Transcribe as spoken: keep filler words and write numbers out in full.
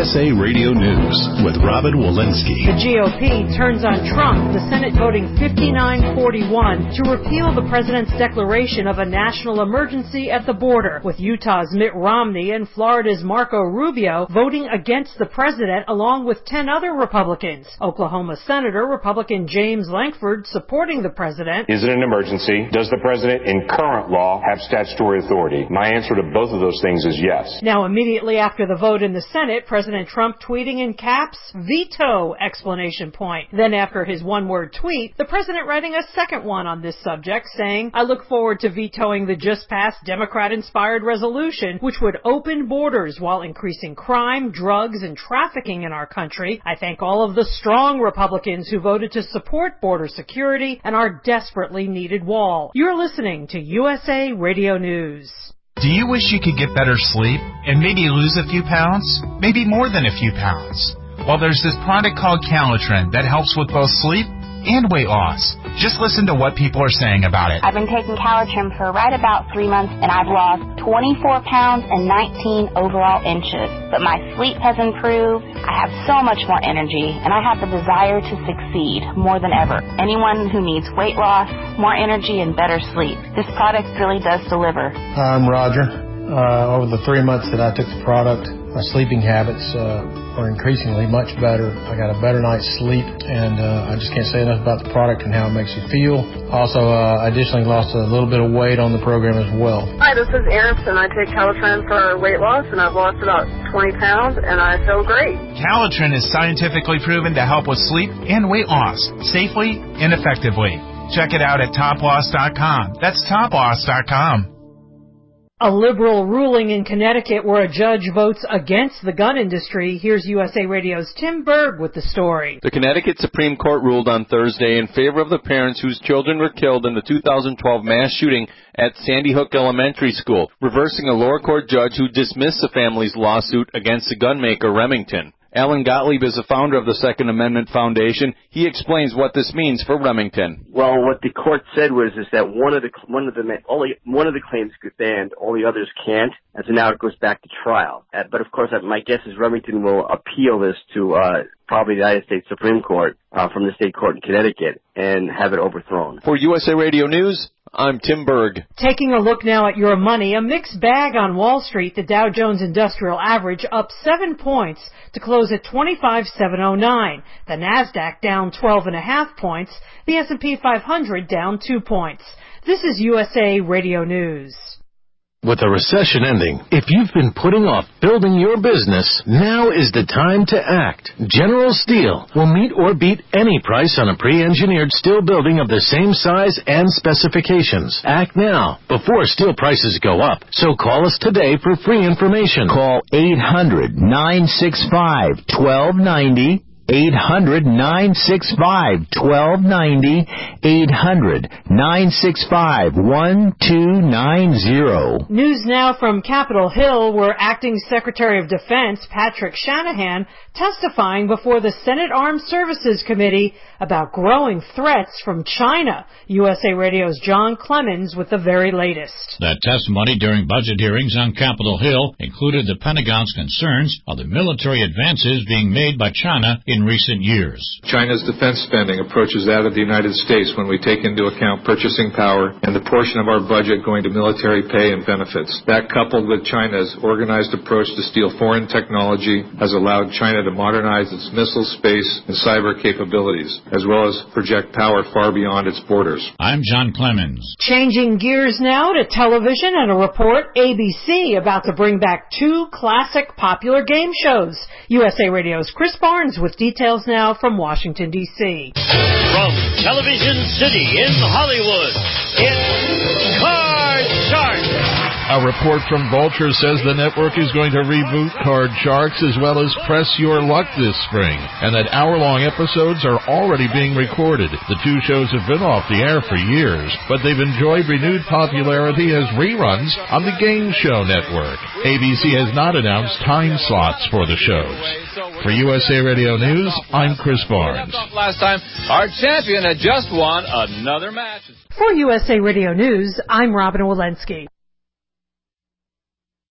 S A Radio News with Robin Walensky. The G O P turns on Trump, the Senate voting fifty-nine forty-one to repeal the president's declaration of a national emergency at the border, with Utah's Mitt Romney and Florida's Marco Rubio voting against the president along with ten other Republicans. Oklahoma Senator Republican James Lankford supporting the president. Is it an emergency? Does the president in current law have statutory authority? My answer to both of those things is yes. Now, immediately after the vote in the Senate, President Trump tweeting in caps, veto, exclamation point. Then after his one-word tweet, the president writing a second one on this subject, saying, I look forward to vetoing the just-passed Democrat-inspired resolution, which would open borders while increasing crime, drugs, and trafficking in our country. I thank all of the strong Republicans who voted to support border security and our desperately needed wall. You're listening to U S A Radio News. Do you wish you could get better sleep and maybe lose a few pounds? Maybe more than a few pounds? Well, there's this product called Calitrin that helps with both sleep and weight loss. Just listen to what people are saying about it. I've been taking Calitrin for right about three months, and I've lost twenty-four pounds and nineteen overall inches. But my sleep has improved. I have so much more energy, and I have the desire to succeed more than ever. Anyone who needs weight loss, more energy, and better sleep, this product really does deliver. I'm Roger. Uh, over the three months that I took the product, my sleeping habits uh, are increasingly much better. I got a better night's sleep, and uh, I just can't say enough about the product and how it makes you feel. Also, uh, I additionally lost a little bit of weight on the program as well. Hi, this is Eris, and I take Calitrin for weight loss, and I've lost about twenty pounds, and I feel great. Calitrin is scientifically proven to help with sleep and weight loss safely and effectively. Check it out at top loss dot com. That's top loss dot com. A liberal ruling in Connecticut where a judge votes against the gun industry. Here's U S A Radio's Tim Berg with the story. The Connecticut Supreme Court ruled on Thursday in favor of the parents whose children were killed in the two thousand twelve mass shooting at Sandy Hook Elementary School, reversing a lower court judge who dismissed the family's lawsuit against the gunmaker Remington. Alan Gottlieb is the founder of the Second Amendment Foundation. He explains what this means for Remington. Well, what the court said was is that one of the one of the only one of the claims could stand, all the others can't, and so now it goes back to trial. Uh, but of course, uh, my guess is Remington will appeal this to uh, probably the United States Supreme Court uh, from the state court in Connecticut and have it overthrown. For U S A Radio News, I'm Tim Berg. Taking a look now at your money, a mixed bag on Wall Street. The Dow Jones Industrial Average up seven points to close at twenty-five thousand seven hundred nine. The Nasdaq down twelve and a half points. The S and P five hundred down two points. This is U S A Radio News. With the recession ending, if you've been putting off building your business, now is the time to act. General Steel will meet or beat any price on a pre-engineered steel building of the same size and specifications. Act now, before steel prices go up. So call us today for free information. Call eight hundred, nine six five, one two nine zero. eight hundred, nine six five, one two nine zero. eight hundred, nine six five, one two nine zero. News now from Capitol Hill, where Acting Secretary of Defense Patrick Shanahan testifying before the Senate Armed Services Committee about growing threats from China. U S A Radio's John Clemens with the very latest. That testimony during budget hearings on Capitol Hill included the Pentagon's concerns of the military advances being made by China in recent years. China's defense spending approaches that of the United States when we take into account purchasing power and the portion of our budget going to military pay and benefits. That, coupled with China's organized approach to steal foreign technology, has allowed China to modernize its missile, space, and cyber capabilities, as well as project power far beyond its borders. I'm John Clemens. Changing gears now to television and a report A B C about to bring back two classic popular game shows. U S A Radio's Chris Barnes with details now from Washington, D C From Television City in Hollywood, it's Card Sharks. A report from Vulture says the network is going to reboot Card Sharks as well as Press Your Luck this spring, and that hour-long episodes are already being recorded. The two shows have been off the air for years, but they've enjoyed renewed popularity as reruns on the Game Show Network. A B C has not announced time slots for the shows. For U S A Radio News, I'm Chris Barnes. Last time, our champion had just won another match. For U S A Radio News, I'm Robin Walensky.